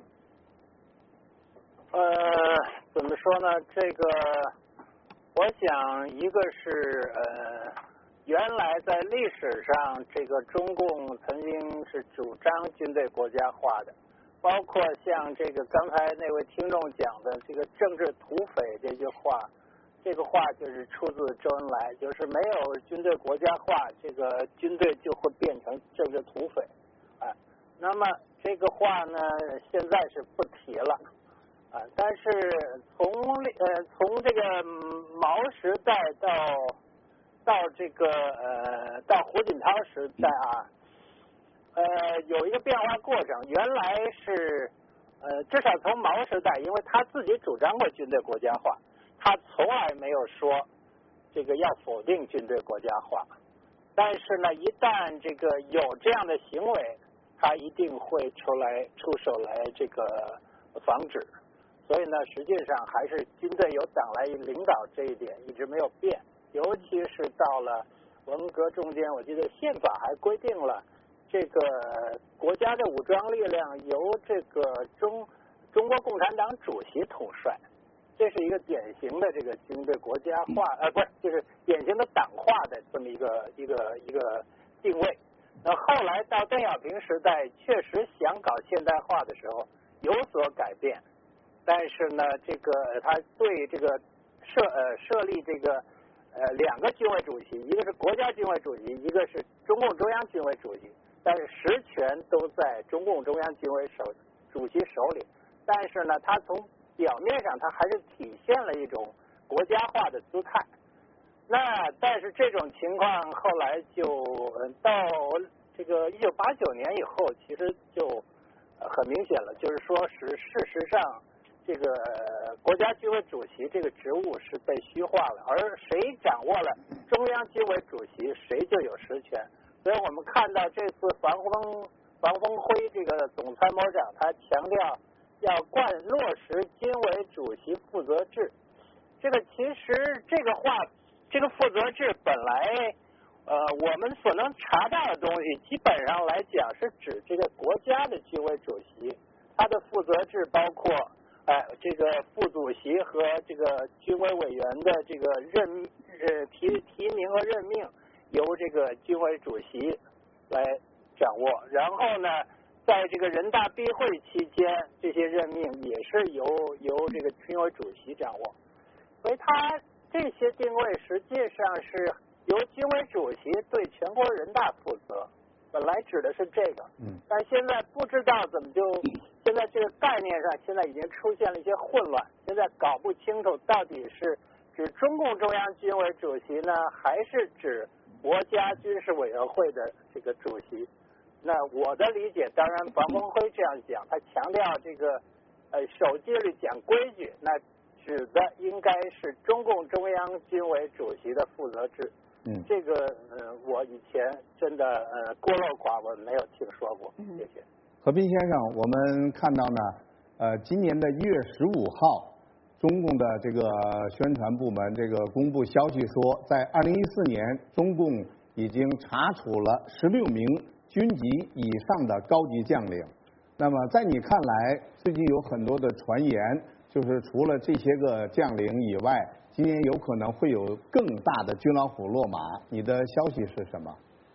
S21: 怎么说呢？这个，我想一个是原来在历史上，这个中共曾经是主张军队国家化的，包括像这个刚才那位听众讲的这个政治土匪这句话，这个话就是出自周恩来，就是没有军队国家化，这个军队就会变成政治土匪。那么这个话呢，现在是不提了。但是从这个毛时代到这个到胡锦涛时代有一个变化过程。原来是至少从毛时代，因为他自己主张过军队国家化，他从来没有说这个要否定军队国家化。但是呢，一旦这个有这样的行为， 他一定会出手来这个防止。所以呢，实际上还是军队由党来领导这一点一直没有变，尤其是到了文革中间，我记得宪法还规定了这个国家的武装力量由这个中国共产党主席统帅，这是一个典型的这个军队国家化，不是，就是典型的党化的这么一个定位。那后来到邓小平时代，确实想搞现代化的时候有所改变，但是呢，这个他对这个设立这个2个军委主席，一个是国家军委主席，一个是中共中央军委主席，但是实权都在中共中央军委主席手里。但是呢，他从表面上他还是体现了一种国家化的姿态。那但是这种情况后来就到这个1989年以后，其实就很明显了，就是说事实上这个国家军委主席这个职务是被虚化了，而谁掌握了中央军委主席，谁就有实权。所以我们看到这次房峰辉这个总参谋长，他强调要落实军委主席负责制。这个其实这个负责制本来我们所能查到的东西，基本上来讲是指这个国家的军委主席，他的负责制包括这个副主席和这个军委委员的这个提名和任命由这个军委主席来掌握，然后呢，在这个人大闭会期间，这些任命也是由这个军委主席掌握，所以他这些定位实际上是由军委主席对全国人大负责，本来指的是这个，但现在不知道怎么就现在这个概念上现在已经出现了一些混乱，现在搞不清楚到底是指中共中央军委主席呢，还是指国家军事委员会的这个主席。那我的理解，当然房峰辉这样讲，他强调这个守纪律讲规矩，那指的应该是中共中央军委主席的负责制。这个我以前真的孤陋寡闻，没有听说过。谢谢。
S18: 何斌先生，我们看到呢，今年的1月15号，中共的这个宣传部门这个公布消息说，在2014年，中共已经查处了16名军级以上的高级将领。那么在你看来，最近有很多的传言，就是除了这些个将领以外，今年有可能会有更大的军老虎落马，你的消息是什么？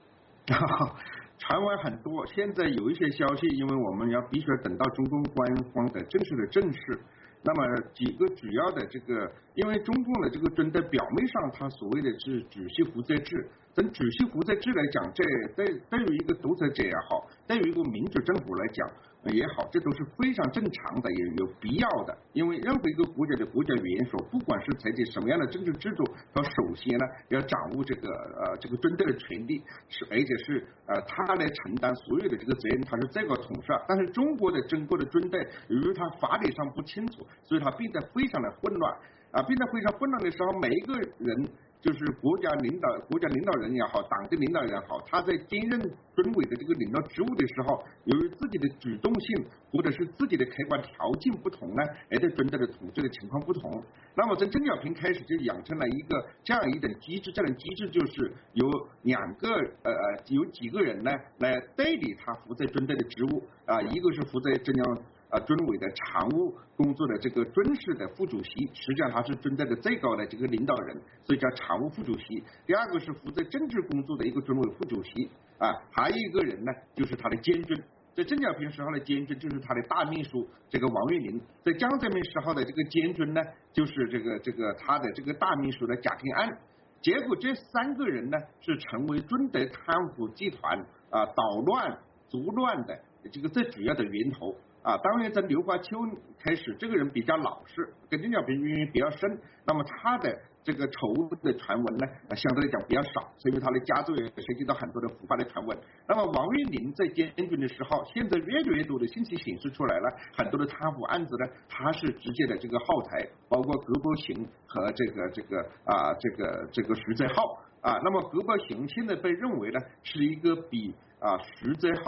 S20: 传闻很多，现在有一些消息，因为我们要必须等到中共官方的正式的证实。那么几个主要的这个，因为中共的这个军队表面上它所谓的是主席负责制，从主席负责制来讲，这对于一个独裁者也好，对于一个民主政府来讲也好，这都是非常正常的，也有必要的。因为任何一个国家的国家元首，不管是采取什么样的政治制度，他首先呢要掌握这个军队的权力，而且是他来承担所有的这个责任，他是最高统帅。但是中国的整个的军队，由于他法理上不清楚，所以他变得非常的混乱变得非常混乱的时候，每一个人就是国家领导人也好，党的领导人也好，他在兼任军委的这个领导职务的时候，由于自己的主动性或者是自己的客观条件不同呢，而对军队的统治的情况不同。那么从邓小平开始就养成了一个这样一种机制，这种机制就是有有几个人呢来代理他负责军队的职务一个是负责中央军委的常务工作的这个军事的副主席，实际上他是军队的最高的这个领导人，所以叫常务副主席。第二个是负责政治工作的一个军委副主席还有一个人呢就是他的监军。在邓小平时候的监军就是他的大秘书这个王岳林，在江泽民时候的这个监军呢就是这个他的这个大秘书的贾平安。结果这3个人呢是成为军队贪腐集团捣乱作乱的这个最主要的源头当然在刘华秋开始，这个人比较老实，跟邓小平渊源比较深，那么他的这个丑闻的传闻呢相对来讲比较少，是因为他的家族也涉及到很多的腐败的传闻。那么王岳林在监军的时候，现在越来越多的信息显示出来了，很多的贪腐案子呢他是直接的这个后台，包括葛伯行和这个徐泽浩那么葛伯行现在被认为呢是一个比徐泽浩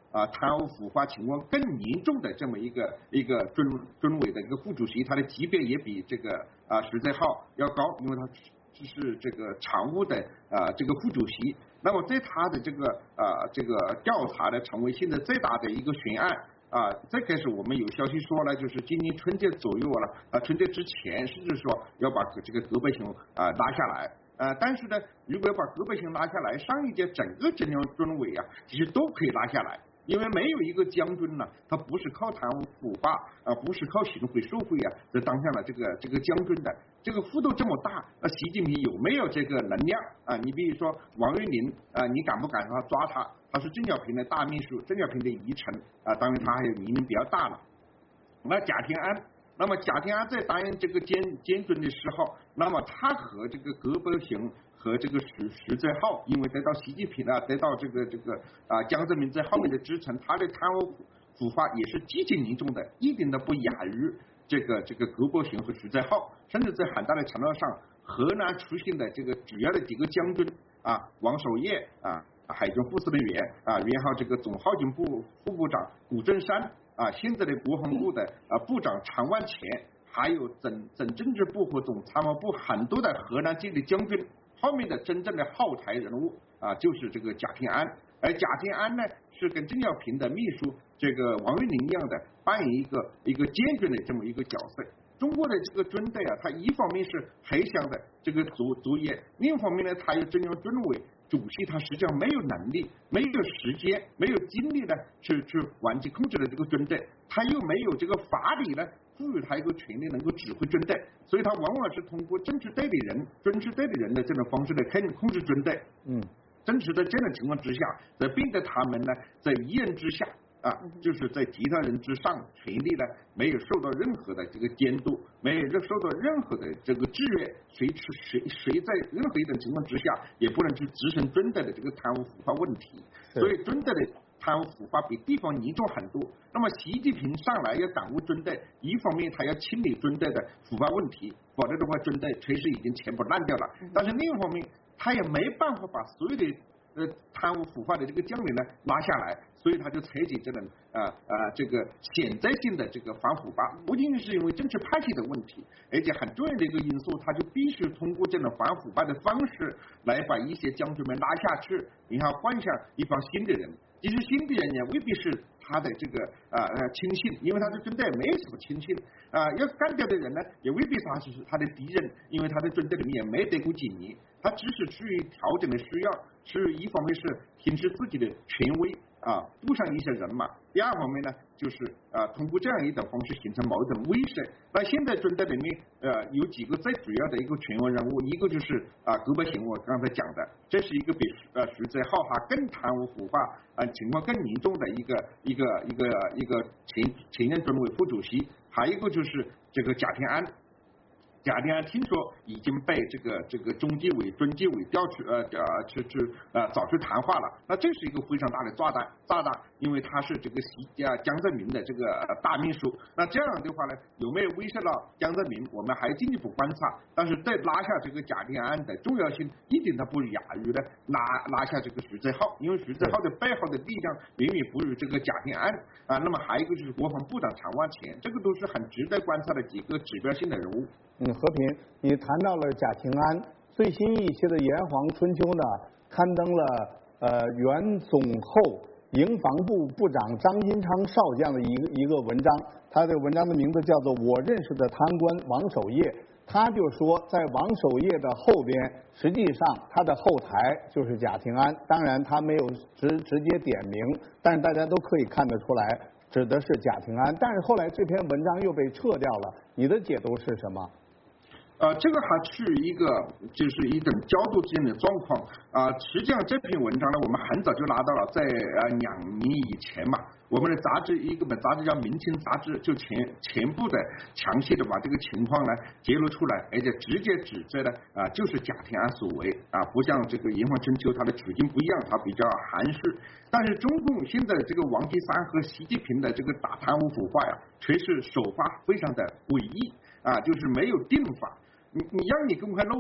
S20: 贪污腐化情况更严重的这么一个军委的一个副主席，他的级别也比这个石在浩要高，因为他是这个常务的这个副主席。那么在他的这个调查呢，成为现在最大的一个悬案。最开始我们有消息说了，就是今年春节左右了，春节之前，甚至说要把这个葛北雄拉下来。但是呢，如果要把葛北雄拉下来，上一届整个中央军委其实都可以拉下来。因为没有一个将军呢，他不是靠贪污腐败不是靠行贿受贿就当上了这个将军的。这个幅度这么大，那习近平有没有这个能量你比如说王岳林你敢不敢让他抓他？他是邓小平的大秘书，邓小平的遗臣当然他还有年龄比较大了。那贾天安。那么贾天安在担任这个监军的时候，那么他和这个葛北雄和这个石在浩，因为得到习近平得到这个江泽民在后面的支撑，他的贪污腐化也是极其严重的，一点都不亚于这个葛北雄和石在浩，甚至在很大的程度上，河南出现的这个主要的几个将军王守业海军副司令员然后这个总后勤部副部长谷正山现在的国防部的部长常万全，还有总政治部和总参谋部很多的河南籍的将军，后面的真正的后台人物就是这个贾天安。而贾天安呢，是跟邓小平的秘书这个王岳林一样的，扮演一个监军的这么一个角色。中国的这个军队它一方面是黑箱的这个作业，另一方面呢，它有中央军委主席，他实际上没有能力、没有时间、没有精力呢，去完全控制了这个军队，他又没有这个法理呢，赋予他一个权力能够指挥军队，所以他往往是通过政治代理人、军事代理人的这种方式来控制军队。正是在这种情况之下，在逼得他们呢，在一人之下就是在其他人之上，权力呢没有受到任何的这个监督，没有受到任何的这个制约，谁在任何一种情况之下也不能去滋生军队的这个贪污腐化问题，所以军队的贪污腐化比地方严重很多。那么习近平上来要掌握军队，一方面他要清理军队的腐败问题，否则的话军队确实已经全部烂掉了，但是另一方面他也没办法把所有的贪污腐化的这个将领呢拉下来，所以他就采取这种这个潜在性的这个反腐败，不仅仅是因为政治派系的问题，而且很重要的一个因素，他就必须通过这种反腐败的方式来把一些将军们拉下去，然后换上一帮新的人。其实新的人也未必是他的这个亲信，因为他的军队没什么亲信要干掉的人呢，也未必是他的敌人，因为他的军队里面也没得过几年，他只是出于调整的需要，是一方面是显示自己的权威布上一些人马，第二方面呢就是通过这样一种方式形成某种威慑。那现在军队里面有几个最主要的一个权威人物，一个就是葛北雄，我刚才讲的，这是一个比石在浩更贪污腐化情况更严重的一个前任军委副主席，还有一个就是这个贾天安。贾天安听说已经被这个中纪委、军纪委调去找去谈话了，那这是一个非常大的炸弹，因为他是这个江泽民的这个大秘书，那这样的话呢，有没有威慑到江泽民，我们还进一步观察，但是在拉下这个贾天安的重要性一点都不亚于呢拉下这个徐在浩，因为徐在浩的背后的力量远远不如这个贾天安那么还有一个就是国防部长常万全，这个都是很值得观察的几个指标性的人物。
S18: 和平，你谈到了贾平安，最新一期的《炎黄春秋》呢，刊登了原总后营防部部长张金昌少将的一个文章，他的文章的名字叫做《我认识的贪官王守业》。他就说，在王守业的后边，实际上他的后台就是贾平安，当然他没有直接点名，但是大家都可以看得出来，指的是贾平安。但是后来这篇文章又被撤掉了，你的解读是什么？
S20: 这个还是就是一种角度之间的状况实际上这篇文章呢，我们很早就拿到了，在2年以前嘛，我们的杂志一本杂志叫《明清杂志》，就全部的详细的把这个情况呢揭露出来，而且直接指责的就是贾平安所为不像这个《炎黄春秋》它的处境不一样，它比较含蓄。但是中共现在这个王岐山和习近平的这个打贪污腐败却是手法非常的诡异就是没有定法。你让你公开露面，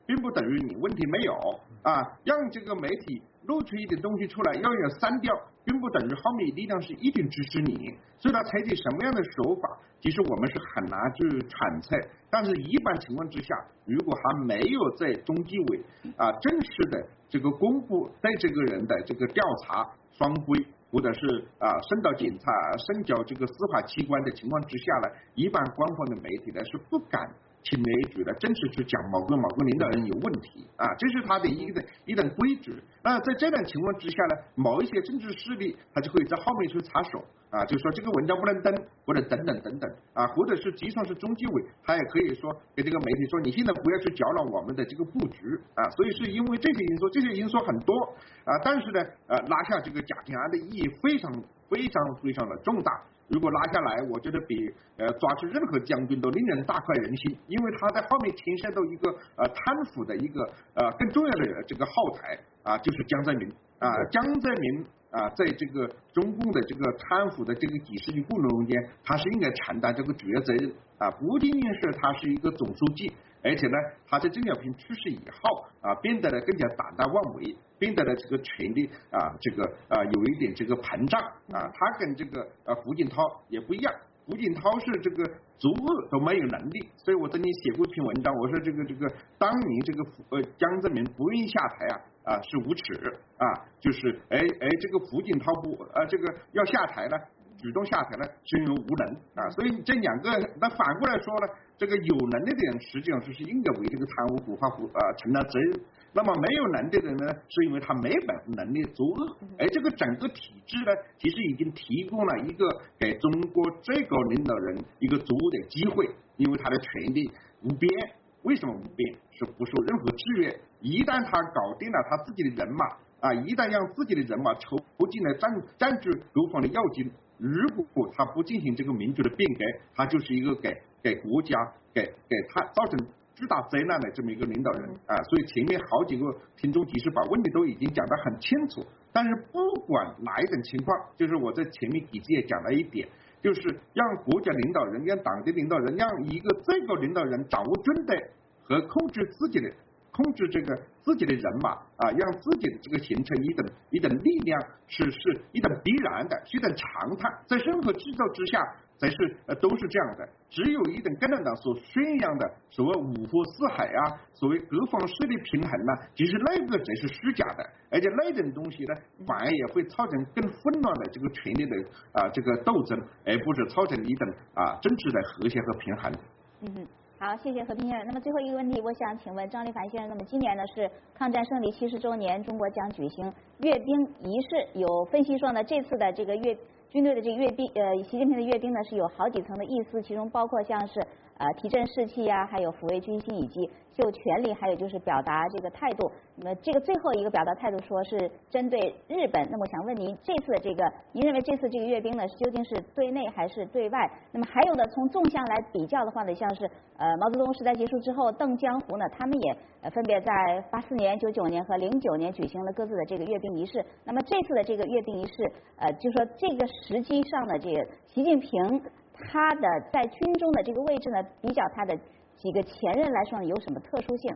S20: 并不等于你问题没有啊。让这个媒体露出一点东西出来，要删掉，并不等于后面力量是一定支持你。所以他采取什么样的手法，其实我们是很难去揣测。但是一般情况之下，如果还没有在中纪委正式的这个公布对这个人的这个调查双规，或者是升到检察、升交这个司法机关的情况之下呢，一般官方的媒体呢是不敢轻而易举的正式去讲某个领导人有问题这是他的一等规矩。那在这种情况之下呢，某一些政治势力他就会在后面去插手就说这个文章不能登，或者等等等等或者是就算是中纪委，他也可以说给这个媒体说，你现在不要去搅乱我们的这个布局所以是因为这些因素很多但是呢拉下这个贾静安的意义非常的重大。如果拉下来，我觉得比抓住任何将军都令人大快人心，因为他在后面牵涉到一个贪腐的一个更重要的这个后台就是江泽民江泽民在这个中共的这个贪腐的这个几十亿过程中间，他是应该承担这个主要责任不仅仅是他是一个总书记，而且呢，他在邓小平去世以后变得更加胆大妄为，变得这个权力这个有一点这个膨胀他跟这个胡锦涛也不一样。胡锦涛是这个足恶都没有能力，所以我曾经写过一篇文章，我说这个当年这个江泽民不愿意下台是无耻就是这个胡锦涛这个要下台呢，主动下台呢是因为无能所以这两个那反过来说呢，这个有能力的人实际上是应该为这个贪污腐化承担责任，那么没有能力的人呢，是因为他没能力作恶，而这个整个体制呢，其实已经提供了一个给中国最高领导人一个足的机会，因为他的权力无边。为什么无边？是不受任何制约。一旦他搞定了他自己的人马一旦让自己的人马筹进来占据各方的要津，如果他不进行这个民主的变革，他就是一个给国家给他造成巨大灾难的这么一个领导人所以前面好几个听众其实把问题都已经讲得很清楚。但是不管哪一种情况，就是我在前面几集也讲了一点，就是让国家领导人、让党的领导人、让一个最高领导人掌握军队和控制自己的人马让自己的这个形成一等力量，是一等必然的，是一等常态，在任何制造之下都是这样的。只有一等共产党所宣扬的所谓五湖四海所谓各方势力平衡其实那个才是虚假的，而且那种东西呢，反而也会造成更混乱的这个权力的这个斗争，而不是造成一等政治的和谐和平衡。
S19: 好，谢谢和平先生。那么最后一个问题，我想请问张立凡先生，那么今年呢是抗战胜利70周年，中国将举行阅兵仪式。有分析说呢，这次的这个军队的这个阅兵，习近平的阅兵呢是有好几层的意思，其中包括像是提振士气还有抚慰军心，以及就权力，还有就是表达这个态度。那么这个最后一个表达态度说是针对日本。那么我想问您，这次您认为这次这个阅兵呢，究竟是对内还是对外？那么还有呢，从纵向来比较的话呢，像是毛泽东时代结束之后，邓江湖呢，他们也分别在84年、99年和09年举行了各自的这个阅兵仪式。那么这次的这个阅兵仪式，就说这个时机上的这个习近平他的在军中的这个位置呢，比较他的几个前任来说呢，有什么特殊性？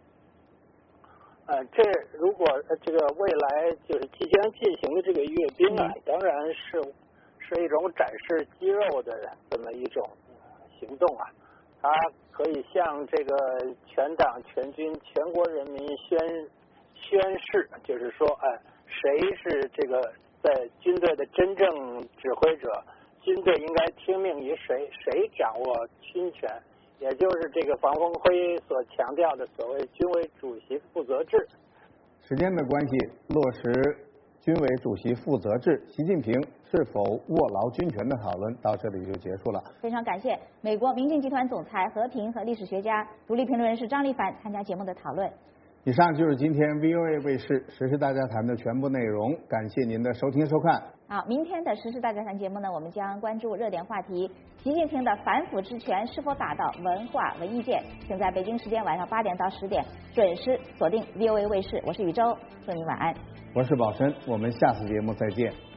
S21: 这如果这个未来就是即将进行的这个阅兵当然是一种展示肌肉的这么一种行动它可以向这个全党全军全国人民宣誓，就是说谁是这个在军队的真正指挥者，军队应该听命于谁，谁掌握军权，也就是这个房峰辉所强调的所谓军委主席负责制。
S18: 时间的关系，落实军委主席负责制，习近平是否握牢军权的讨论到这里就结束了。
S19: 非常感谢美国明镜集团总裁、和平和历史学家、独立评论人士张立凡参加节目的讨论。
S18: 以上就是今天 VOA 卫视时事大家谈的全部内容，感谢您的收听收看。
S19: 好，明天的时事大家谈节目呢，我们将关注热点话题：习近平的反腐之权是否打到文化文艺界？请在北京时间晚上8点到10点准时锁定 VOA 卫视。我是宇宙，祝你晚安。
S18: 我是宝生，我们下次节目再见。